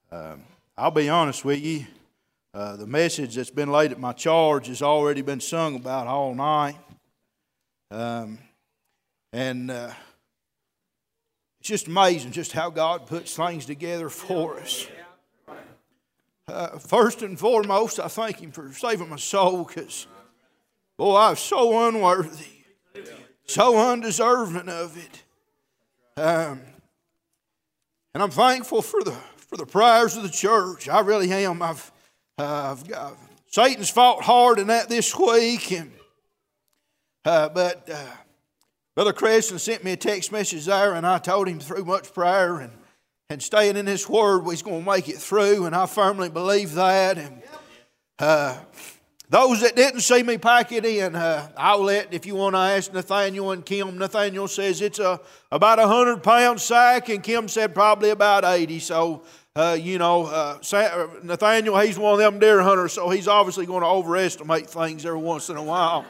I'll be honest with you. The message that's been laid at my charge has already been sung about all night. It's just amazing just how God puts things together for us. First and foremost, I thank Him for saving my soul, because, boy, I was so unworthy, so undeserving of it. And I'm thankful for the prayers of the church. I really am. Satan's fought hard in that this week, but Brother Creston sent me a text message there, and I told him through much prayer and staying in His Word, he's going to make it through, and I firmly believe that. And those that didn't see me pack it in, I'll let, if you want to ask Nathaniel and Kim. Nathaniel says it's about 100-pound sack, and Kim said probably about 80. So, Nathaniel, he's one of them deer hunters, so he's obviously going to overestimate things every once in a while.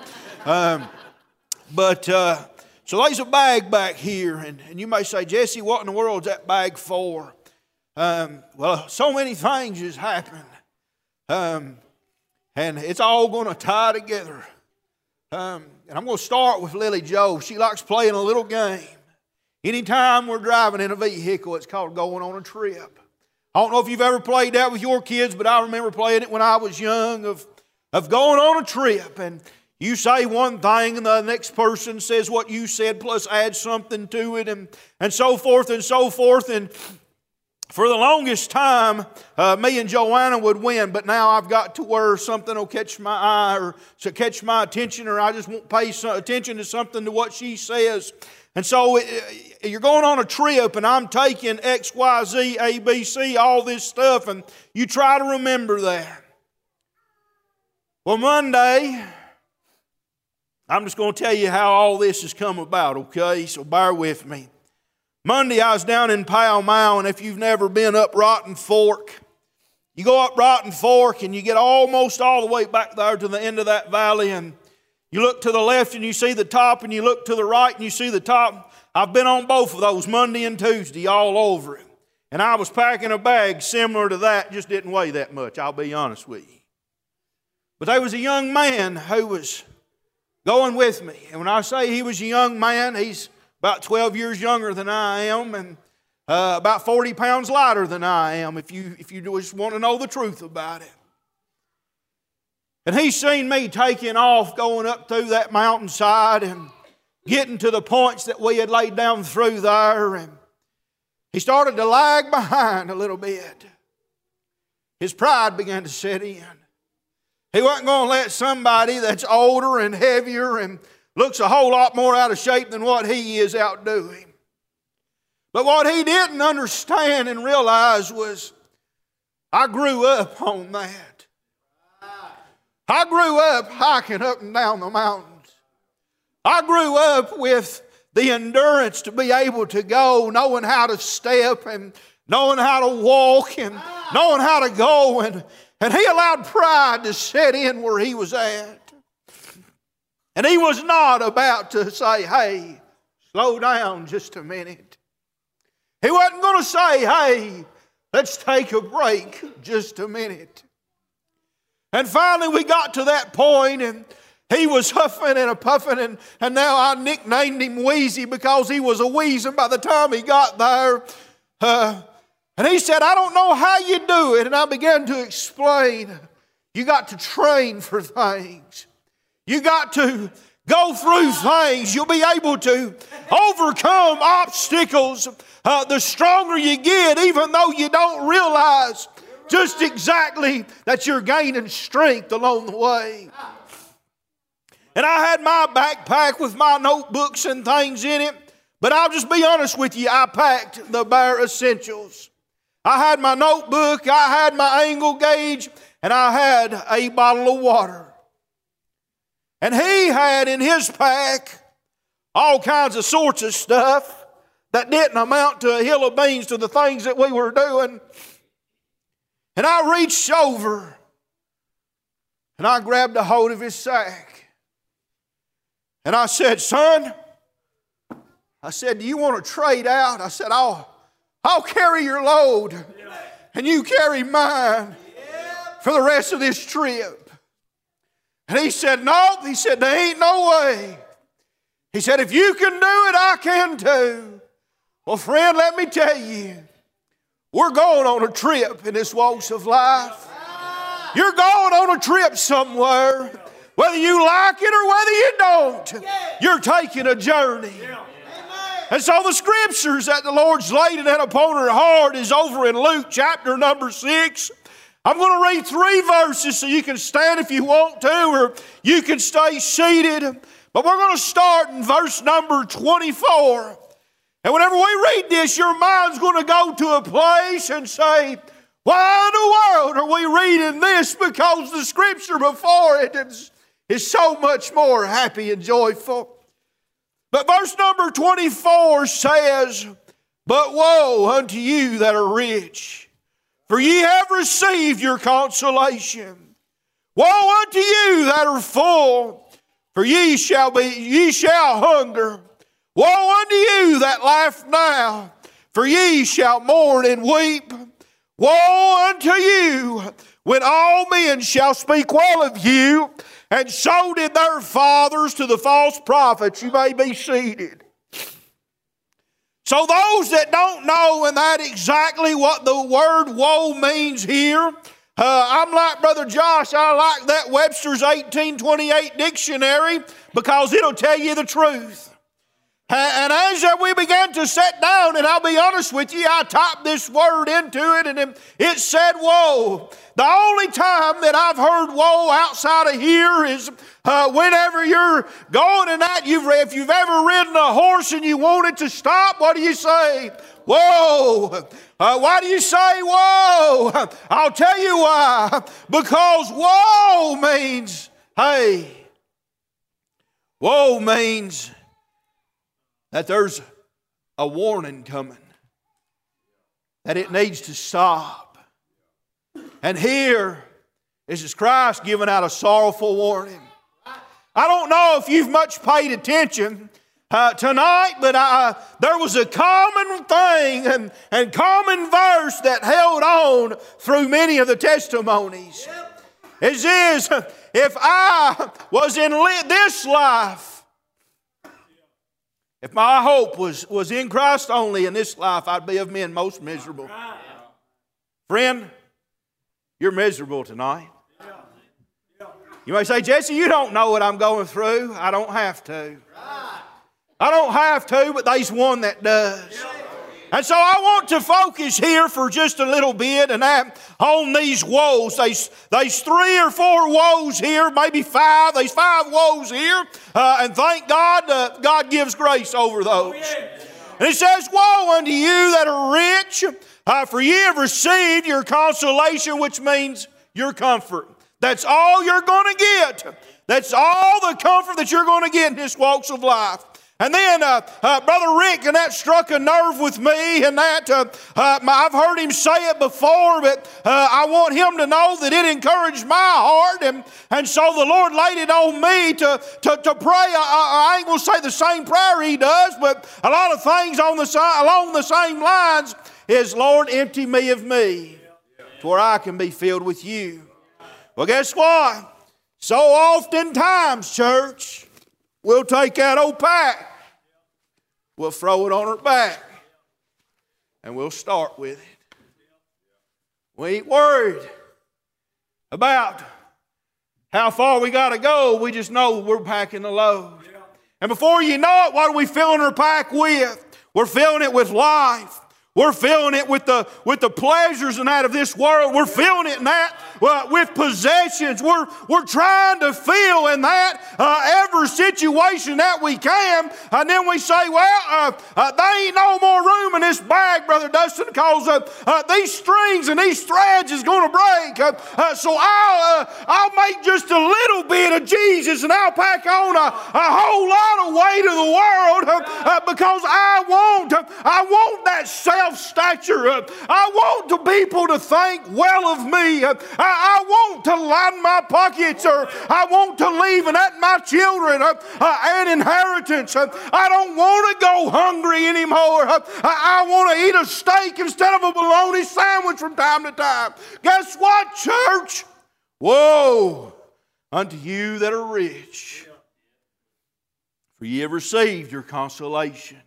So there's a bag back here, and you may say, Jesse, what in the world is that bag for? Well, so many things has happened, and it's all going to tie together. And I'm going to start with Lily Jo. She likes playing a little game. Anytime we're driving in a vehicle, it's called going on a trip. I don't know if you've ever played that with your kids, but I remember playing it when I was young, of going on a trip. And you say one thing and the next person says what you said plus adds something to it, and so forth and so forth. And for the longest time, me and Joanna would win, but now I've got to where something will catch my eye or to catch my attention, or I just won't pay attention to something to what she says. And so you're going on a trip, and I'm taking X, Y, Z, A, B, C, all this stuff, and you try to remember that. Well, Monday, I'm just going to tell you how all this has come about, okay? So bear with me. Monday, I was down in Pall Mall, and if you've never been up Rotten Fork, you go up Rotten Fork, and you get almost all the way back there to the end of that valley, and you look to the left and you see the top, and you look to the right and you see the top. I've been on both of those, Monday and Tuesday, all over it. And I was packing a bag similar to that, just didn't weigh that much, I'll be honest with you. But there was a young man who was going with me. And when I say he was a young man, he's about 12 years younger than I am, and about 40 pounds lighter than I am, if you just want to know the truth about it. And he's seen me taking off, going up through that mountainside and getting to the points that we had laid down through there. And he started to lag behind a little bit. His pride began to set in. He wasn't going to let somebody that's older and heavier and looks a whole lot more out of shape than what he is outdo him. But what he didn't understand and realize was, I grew up on that. I grew up hiking up and down the mountains. I grew up with the endurance to be able to go, knowing how to step and knowing how to walk and knowing how to go. And he allowed pride to set in where he was at. And he was not about to say, hey, slow down just a minute. He wasn't going to say, hey, let's take a break just a minute. And finally we got to that point, and he was huffing and puffing, and now I nicknamed him Wheezy because he was a wheezing by the time he got there. And he said, I don't know how you do it. And I began to explain, you got to train for things. You got to go through things. You'll be able to overcome obstacles. The stronger you get, even though you don't realize just exactly that you're gaining strength along the way. And I had my backpack with my notebooks and things in it, but I'll just be honest with you, I packed the bare essentials. I had my notebook, I had my angle gauge, and I had a bottle of water. And he had in his pack all kinds of sorts of stuff that didn't amount to a hill of beans to the things that we were doing. And I reached over and I grabbed a hold of his sack. And I said, son, I said, do you want to trade out? I said, I'll carry your load. and you carry mine for the rest of this trip. And he said, no. He said, there ain't no way. He said, if you can do it, I can too. Well, friend, let me tell you, we're going on a trip in this walks of life. You're going on a trip somewhere. Whether you like it or whether you don't, you're taking a journey. And so the scriptures that the Lord's laid it upon her heart is over in Luke chapter number 6. I'm going to read 3 verses so you can stand if you want to, or you can stay seated. But we're going to start in verse number 24. And whenever we read this, your mind's going to go to a place and say, why in the world are we reading this? Because the scripture before it is so much more happy and joyful. But verse number 24 says, but woe unto you that are rich, for ye have received your consolation. Woe unto you that are full, for ye shall hunger. Woe unto you that laugh now, for ye shall mourn and weep. Woe unto you when all men shall speak well of you, and so did their fathers to the false prophets. You may be seated. So those that don't know and that exactly what the word woe means here, I'm like Brother Josh. I like that Webster's 1828 dictionary because it'll tell you the truth. And as we began to sit down, and I'll be honest with you, I typed this word into it, and it said woe. The only time that I've heard woe outside of here is whenever you're going in that, if you've ever ridden a horse and you want it to stop, what do you say? Whoa. Why do you say whoa? I'll tell you why. Because woe means, hey, woe means that there's a warning coming, that it needs to stop. And here is Christ giving out a sorrowful warning. I don't know if you've much paid attention tonight, but there was a common thing and common verse that held on through many of the testimonies. It is, if I was in this life, if my hope was in Christ only in this life, I'd be of men most miserable. Friend, you're miserable tonight. You may say, Jesse, you don't know what I'm going through. I don't have to. I don't have to, but there's one that does. And so I want to focus here for just a little bit and on these woes. There's 3 or 4 woes here, maybe 5. There's 5 woes here. And thank God, God gives grace over those. And it says, woe unto you that are rich, for ye have received your consolation, which means your comfort. That's all you're going to get. That's all the comfort that you're going to get in this walks of life. And then Brother Rick, and that struck a nerve with me, and that I've heard him say it before, but I want him to know that it encouraged my heart, and so the Lord laid it on me to pray. I ain't going to say the same prayer he does, but a lot of things along the same lines is, Lord, empty me of me to where I can be filled with you. Well, guess what? So oftentimes, church, we'll take that old pack, we'll throw it on her back, and we'll start with it. We ain't worried about how far we got to go. We just know we're packing the load. And before you know it, what are we filling our pack with? We're filling it with life. We're filling it with the pleasures and that of this world. We're filling it in that with possessions. We're trying to fill in that every situation that we can. And then we say, well, there ain't no more room in this bag, Brother Dustin, because these strings and these threads is going to break. So I'll make just a little bit of Jesus and I'll pack on a whole lot of weight of the world because I want that self-stature. I want the people to think well of me. I want to line my pockets, or I want to leave and at my children an inheritance. I don't want to go hungry anymore. I want to eat a steak instead of a bologna sandwich us from time to time. Guess what, church? Woe unto you that are rich, for ye have received your consolation.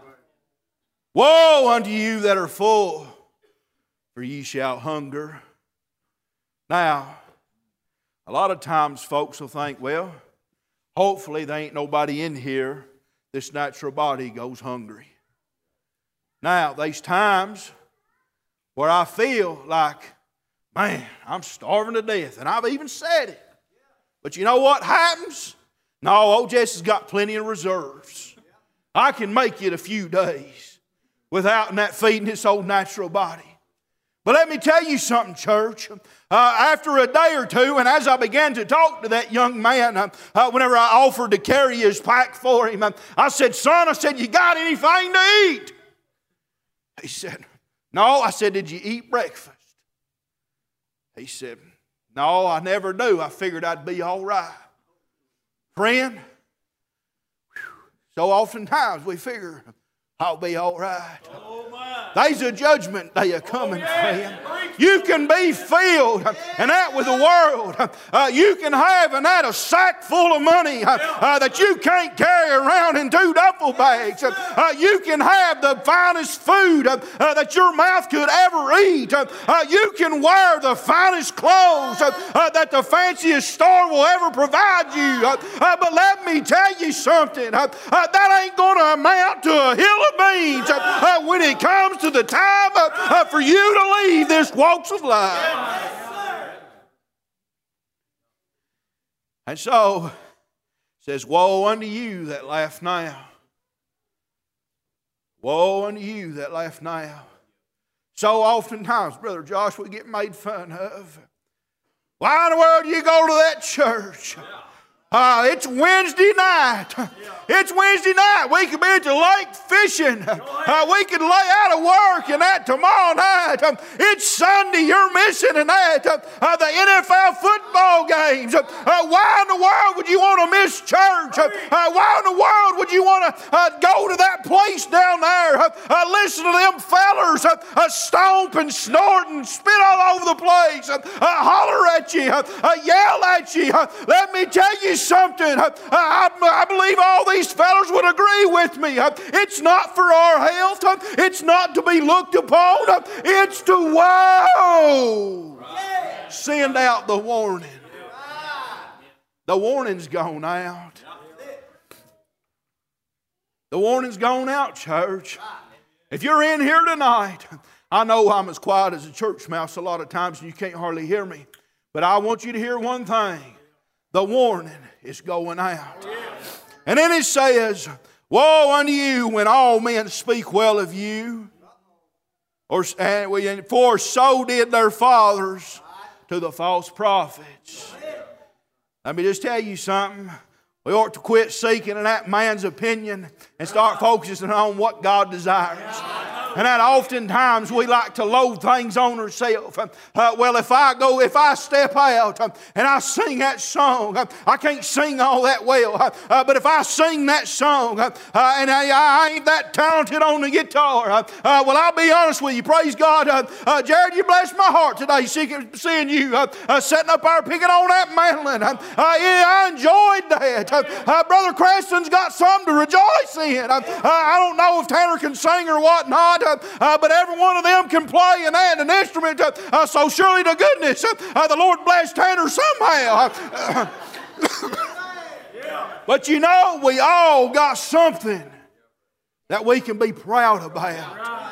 Woe unto you that are full, for ye shall hunger. Now, a lot of times folks will think, well, hopefully there ain't nobody in here, this natural body goes hungry. Now, there's times where I feel like, man, I'm starving to death. And I've even said it. But you know what happens? No, old Jesse's got plenty of reserves. I can make it a few days without that feeding this old natural body. But let me tell you something, church. After a day or two, and as I began to talk to that young man, whenever I offered to carry his pack for him, I said, son, you got anything to eat? He said, no. I said, did you eat breakfast? He said, no, I never do. I figured I'd be all right. Friend, so oftentimes we figure I'll be all right. There's a judgment day coming, friend. You can be filled and that with the world. You can have and that a sack full of money that you can't carry around in 2 duffel bags. You can have the finest food that your mouth could ever eat. You can wear the finest clothes that the fanciest store will ever provide you. But let me tell you something. That ain't going to amount to a hill of beans when it comes to the time for you to leave this walks of life. And so, it says, woe unto you that laugh now. Woe unto you that laugh now. So oftentimes, Brother Josh, we get made fun of. Why in the world do you go to that church? It's Wednesday night. It's Wednesday night. We could be at the lake fishing. We could lay out of work and that tomorrow night. It's Sunday. You're missing and that. The NFL football games. Why in the world would you want to miss church? Why in the world would you want to go to that place down there? Listen to them fellers stomp and snort and spit all over the place. Holler at you. Yell at you. Let me tell you something. I believe all these fellas would agree with me. It's not for our health. It's not to be looked upon. It's to send out the warning. The warning's gone out. The warning's gone out, church. If you're in here tonight, I know I'm as quiet as a church mouse a lot of times and you can't hardly hear me. But I want you to hear one thing. The warning is going out. And then it says, woe unto you when all men speak well of you. For so did their fathers to the false prophets. Let me just tell you something. We ought to quit seeking in that man's opinion and start focusing on what God desires. And that oftentimes we like to load things on ourselves. Well, if I step out and I sing that song, I can't sing all that well. But if I sing that song and I ain't that talented on the guitar, well, I'll be honest with you. Praise God. Jared, you blessed my heart today seeing you sitting up there picking on that mandolin. I enjoyed that. Brother Creston's got something to rejoice in. I don't know if Tanner can sing or whatnot. But every one of them can play and add an instrument. So surely to goodness, the Lord blessed Tanner somehow. But you know, we all got something that we can be proud about.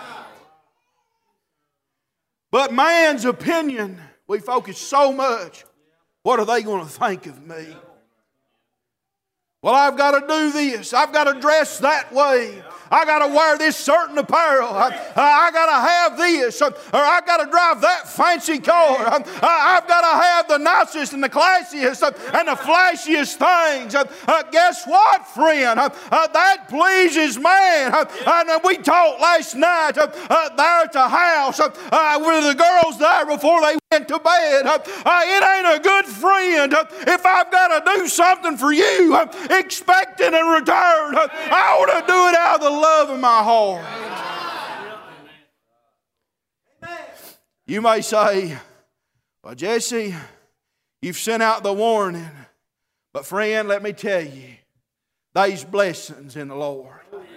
But man's opinion, we focus so much. What are they going to think of me? Well, I've got to do this. I've got to dress that way. I got to wear this certain apparel. I got to have this. Or I got to drive that fancy car. I've got to have the nicest and the classiest and the flashiest things. Guess what, friend? That pleases man. And we talked last night there at the house with the girls there before they went to bed. It ain't a good friend if I've got to do something for you, expecting in return. I ought to do it out of the love of my heart. You may say, well, Jesse, you've sent out the warning. But friend, let me tell you, there's blessings in the Lord.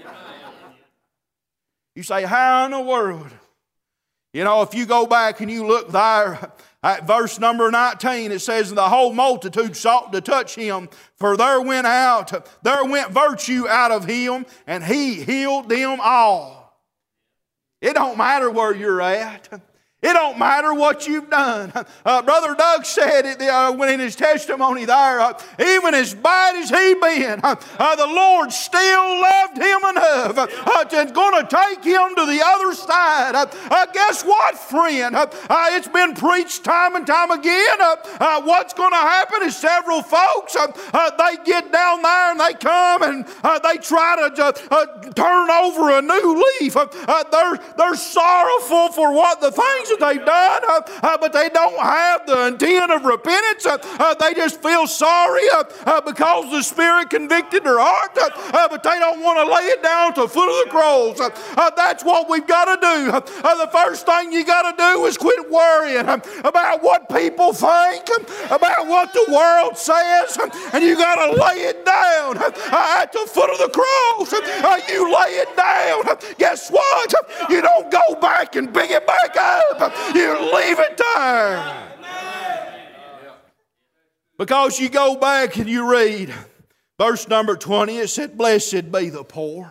You say, how in the world? You know, if you go back and you look there at verse number 19, it says, the whole multitude sought to touch him, for there went virtue out of him, and he healed them all. It don't matter where you're at. It don't matter what you've done. Brother Doug said it when in his testimony there, even as bad as he been, the Lord still loved him enough and going to take him to the other side. Guess what, friend? It's been preached time and time again. What's going to happen is several folks, they get down there and they come and they try to turn over a new leaf. They're sorrowful for what the things that they've done, but they don't have the intent of repentance. They just feel sorry because the Spirit convicted their heart, but they don't want to lay it down at the foot of the cross. That's what we've got to do. The first thing you got to do is quit worrying about what people think, about what the world says, and you got to lay it down at the foot of the cross. You lay it down. Guess what? You don't go back and pick it back up. You leave it there. Because you go back and you read verse number 20, it said, blessed be the poor.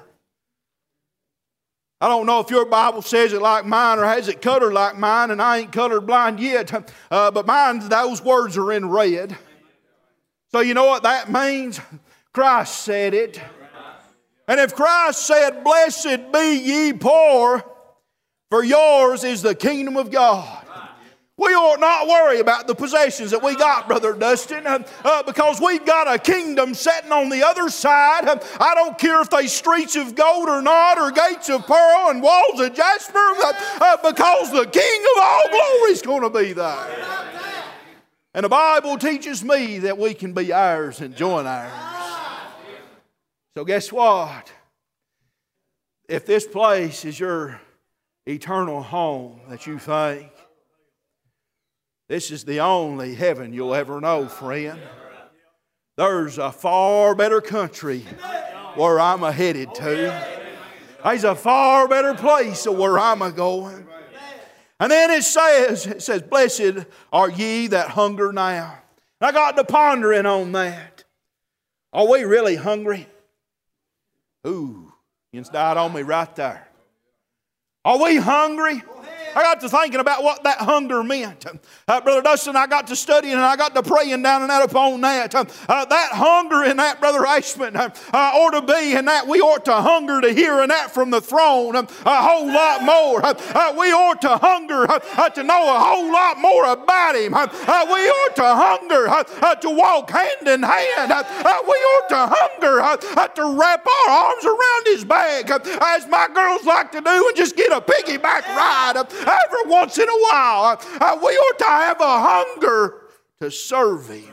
I don't know if your Bible says it like mine or has it colored like mine, and I ain't colored blind yet, but mine, those words are in red. So you know what that means? Christ said it. And if Christ said, blessed be ye poor, for yours is the kingdom of God. We ought not worry about the possessions that we got, Brother Dustin, because we've got a kingdom sitting on the other side. I don't care if they streets of gold or not, or gates of pearl and walls of jasper, because the King of all glory is going to be there. And the Bible teaches me that we can be heirs and joint heirs. So guess what? If this place is your eternal home that you think, this is the only heaven you'll ever know, friend. There's a far better country where I'm headed to. There's a far better place where I'm going. And then it says, blessed are ye that hunger now. And I got to pondering on that. Are we really hungry? Ooh, you just died on me right there. Are we hungry? I got to thinking about what that hunger meant. Brother Dustin, I got to studying and I got to praying down and out upon that. That hunger in that, Brother Ashman, ought to be in that we ought to hunger to hear and that from the throne a whole lot more. We ought to hunger to know a whole lot more about Him. We ought to hunger to walk hand in hand. We ought to hunger to wrap our arms around His back, as my girls like to do, and just get a piggyback ride every once in a while. We ought to have a hunger to serve Him.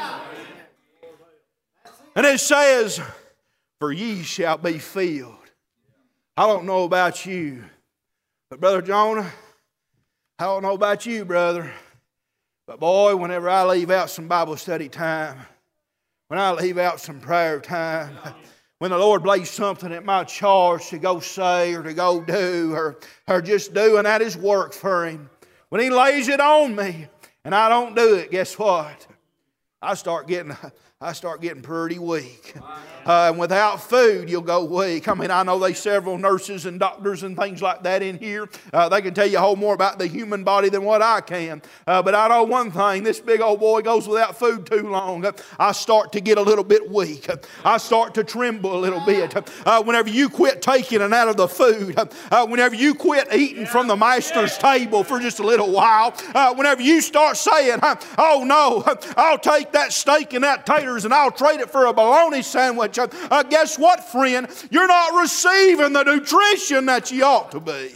And it says, for ye shall be filled. I don't know about you, but Brother Jonah, I don't know about you, brother, but boy, whenever I leave out some Bible study time, when I leave out some prayer time, when the Lord lays something at my charge to go say or to go do or just doing at His work for Him, when He lays it on me and I don't do it, guess what? I start getting pretty weak. And without food, you'll go weak. I mean, I know there's several nurses and doctors and things like that in here. They can tell you a whole more about the human body than what I can. But I know one thing, this big old boy goes without food too long. I start to get a little bit weak. I start to tremble a little bit. Whenever you quit taking it out of the food, whenever you quit eating from the Master's table for just a little while, whenever you start saying, oh no, I'll take that steak and that taters and I'll trade it for a bologna sandwich. Guess what, friend? You're not receiving the nutrition that you ought to be.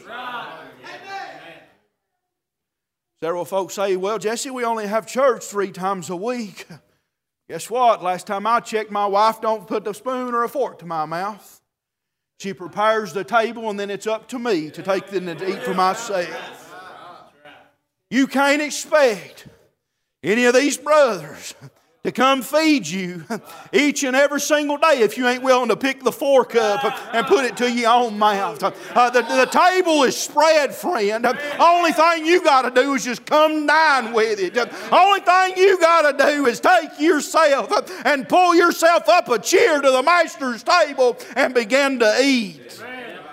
Several folks say, well, Jesse, we only have church 3 times a week. Guess what? Last time I checked, my wife don't put a spoon or a fork to my mouth. She prepares the table, and then it's up to me to take them and to eat for myself. You can't expect any of these brothers to come feed you each and every single day if you ain't willing to pick the fork up and put it to your own mouth. The table is spread, friend. Only thing you got to do is just come dine with it. Only thing you got to do is take yourself and pull yourself up a chair to the master's table and begin to eat.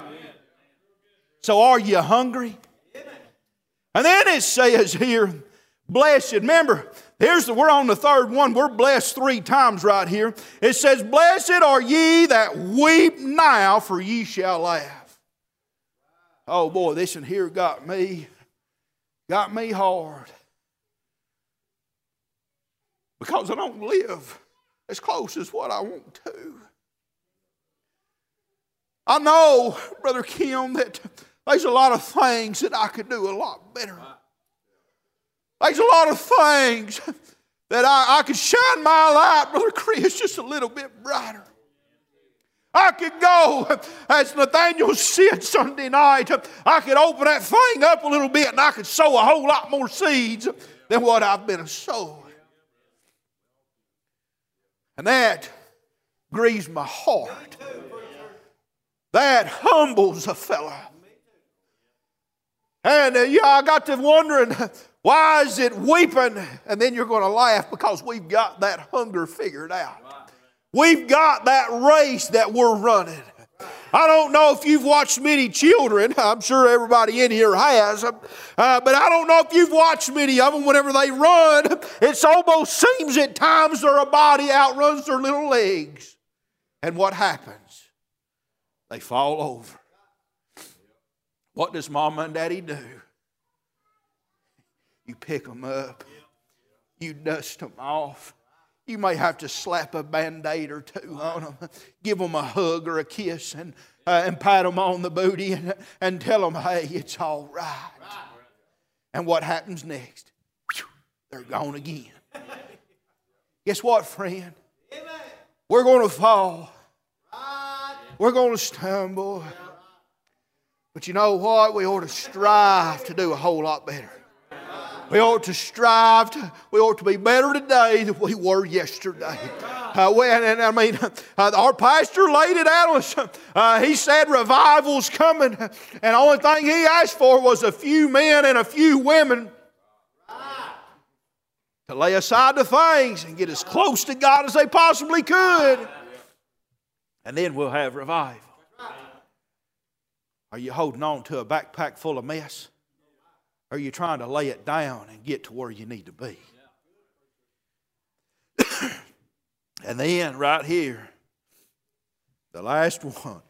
So are you hungry? And then it says here, blessed. Remember, we're on the third one. We're blessed 3 times right here. It says, blessed are ye that weep now, for ye shall laugh. Oh boy, this one here got me hard. Because I don't live as close as what I want to. I know, Brother Kim, that there's a lot of things that I could do a lot better. There's a lot of things that I could shine my light, Brother Chris, just a little bit brighter. I could go, as Nathaniel said Sunday night, I could open that thing up a little bit and I could sow a whole lot more seeds than what I've been sowing. And that grieves my heart. That humbles a fella. And I got to wondering, why is it weeping? And then you're going to laugh because we've got that hunger figured out. We've got that race that we're running. I don't know if you've watched many children. I'm sure everybody in here has. But I don't know if you've watched many of them. Whenever they run, it almost seems at times their body outruns their little legs. And what happens? They fall over. What does Mama and Daddy do? You pick them up. You dust them off. You may have to slap a Band-Aid or 2 on them. Give them a hug or a kiss and pat them on the booty and tell them, hey, it's all right. And what happens next? They're gone again. Guess what, friend? We're going to fall. We're going to stumble. But you know what? We ought to strive to do a whole lot better. We ought to strive we ought to be better today than we were yesterday. Our pastor laid it out on us. He said revival's coming. And the only thing he asked for was a few men and a few women to lay aside the things and get as close to God as they possibly could. And then we'll have revival. Are you holding on to a backpack full of mess? Or are you trying to lay it down and get to where you need to be? And then right here, the last one.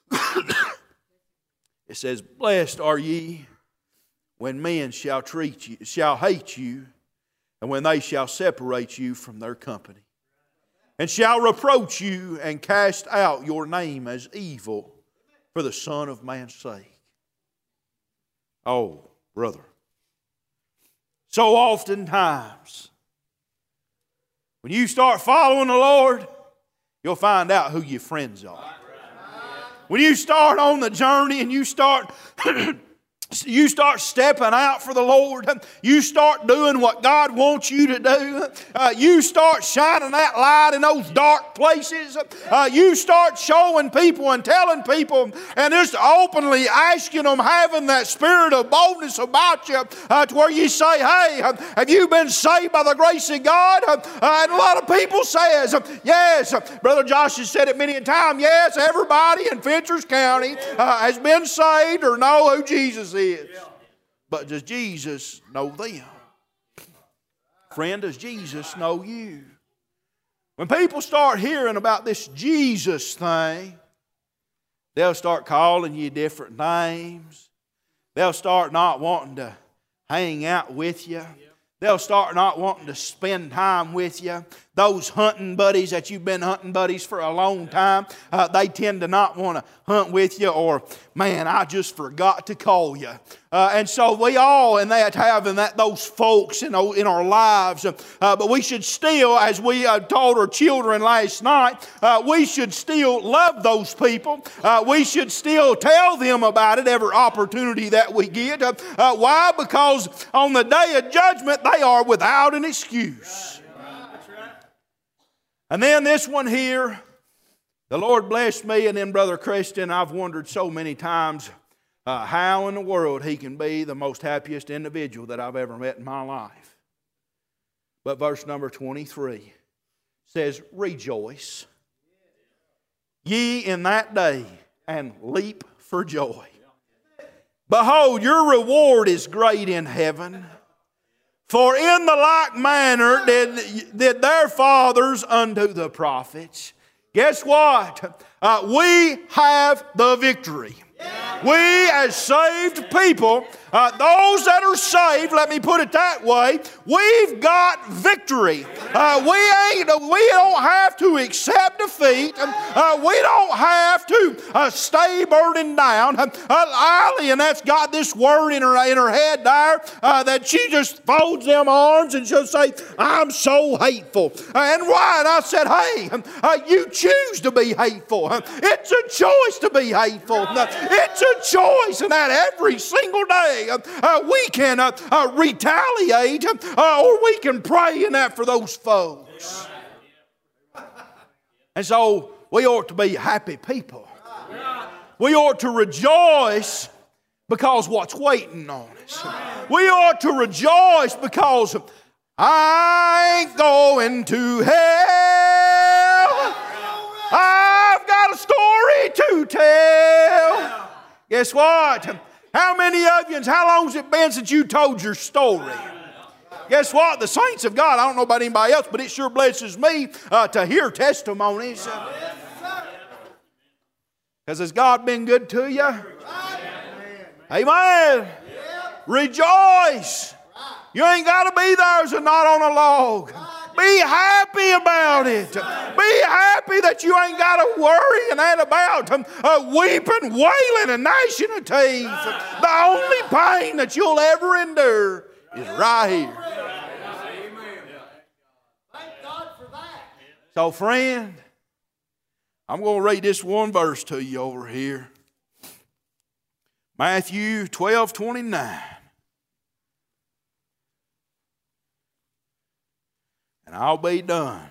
It says, blessed are ye when men shall hate you, and when they shall separate you from their company, and shall reproach you and cast out your name as evil for the Son of Man's sake. Oh, brother. So oftentimes, when you start following the Lord, you'll find out who your friends are. When you start on the journey and you start stepping out for the Lord. You start doing what God wants you to do. You start shining that light in those dark places. You start showing people and telling people and just openly asking them, having that spirit of boldness about you to where you say, hey, have you been saved by the grace of God? And a lot of people says, yes. Brother Josh has said it many a time. Yes, everybody in Fentress County has been saved or know who Jesus is. But does Jesus know them? Friend, does Jesus know you? When people start hearing about this Jesus thing, they'll start calling you different names. They'll start not wanting to hang out with you. They'll start not wanting to spend time with you. Those hunting buddies that you've been hunting buddies for a long time, they tend to not want to hunt with you, or, man, I just forgot to call you. And so we all in that having those folks in our lives. But we should still, as we told our children last night, we should still love those people. We should still tell them about it every opportunity that we get. Why? Because on the day of judgment, they are without an excuse. And then this one here, the Lord blessed me, and then Brother Christian, I've wondered so many times how in the world he can be the most happiest individual that I've ever met in my life. But verse number 23 says, rejoice ye in that day, and leap for joy. Behold, your reward is great in heaven. For in the like manner did their fathers unto the prophets. Guess what? We have the victory. We as saved people, those that are saved, let me put it that way, we've got victory. We don't have to accept defeat. We don't have to stay burdened down. Eileen, that's got this word in her head there that she just folds them arms and she'll say, I'm so hateful. And why? And I said, hey, you choose to be hateful. It's a choice to be hateful. It's a choice, and that every single day we can retaliate or we can pray in that for those folks. And so we ought to be happy people. We ought to rejoice because what's waiting on us. We ought to rejoice because I ain't going to hell. I've got a story to tell. Guess what? How many of you, how long has it been since you told your story? Guess what? The saints of God, I don't know about anybody else, but it sure blesses me to hear testimonies. Because has God been good to you? Amen. Rejoice. You ain't got to be there as a knot on a log. Be happy about it. Be happy that you ain't got to worry and that about weeping, wailing, and gnashing of teeth. The only pain that you'll ever endure is right here. Thank God for that. So, friend, I'm going to read this one verse to you over here. Matthew 12:29. And I'll be done.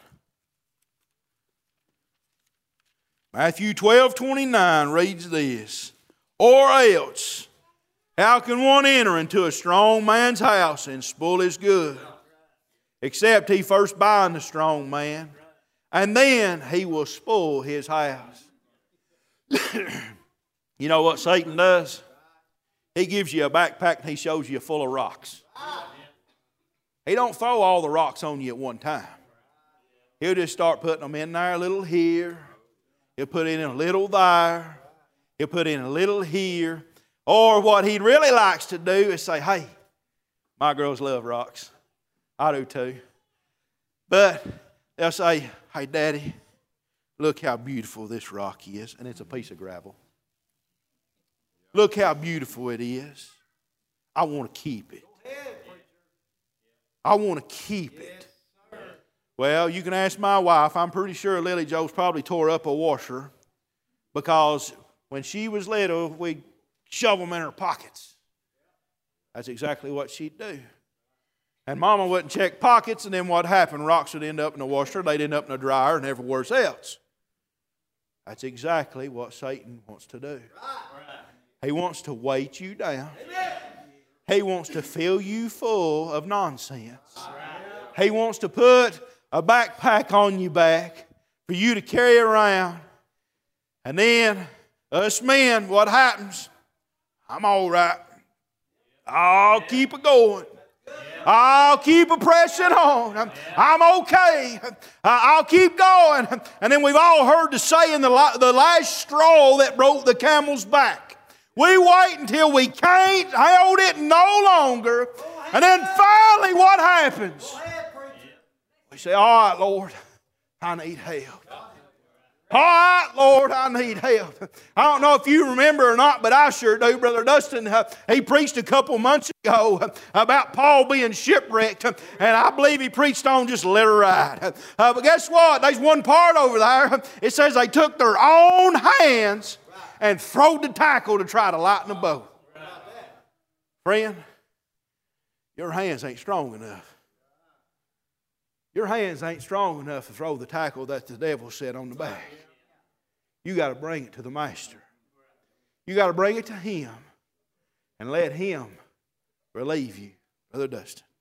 Matthew 12:29 reads this. Or else, how can one enter into a strong man's house and spoil his good? Except he first bind the strong man, and then he will spoil his house. You know what Satan does? He gives you a backpack and he shows you full of rocks. He don't throw all the rocks on you at one time. He'll just start putting them in there, a little here. He'll put in a little there. He'll put in a little here. Or what he really likes to do is say, hey, my girls love rocks. I do too. But they'll say, hey, Daddy, look how beautiful this rock is. And it's a piece of gravel. Look how beautiful it is. I want to keep it. I want to keep it. Well, you can ask my wife. I'm pretty sure Lily Jo's probably tore up a washer because when she was little, we'd shove them in her pockets. That's exactly what she'd do. And Mama wouldn't check pockets, and then what happened? Rocks would end up in the washer, they'd end up in the dryer, and everywhere else. That's exactly what Satan wants to do. He wants to weight you down. He wants to fill you full of nonsense. He wants to put a backpack on your back for you to carry around. And then, us men, what happens? I'm all right. I'll keep it going. I'll keep pressing on. I'm okay. I'll keep going. And then we've all heard the saying, the last straw that broke the camel's back. We wait until we can't hold it no longer. And then finally what happens? You say, all right, Lord, I need help. All right, Lord, I need help. I don't know if you remember or not, but I sure do. Brother Dustin, he preached a couple months ago about Paul being shipwrecked, and I believe he preached on just let her ride. But guess what? There's one part over there. It says they took their own hands and throwed the tackle to try to lighten the boat. Friend, your hands ain't strong enough. Your hands ain't strong enough to throw the tackle that the devil set on the back. You got to bring it to the Master. You got to bring it to Him and let Him relieve you. Brother Dustin.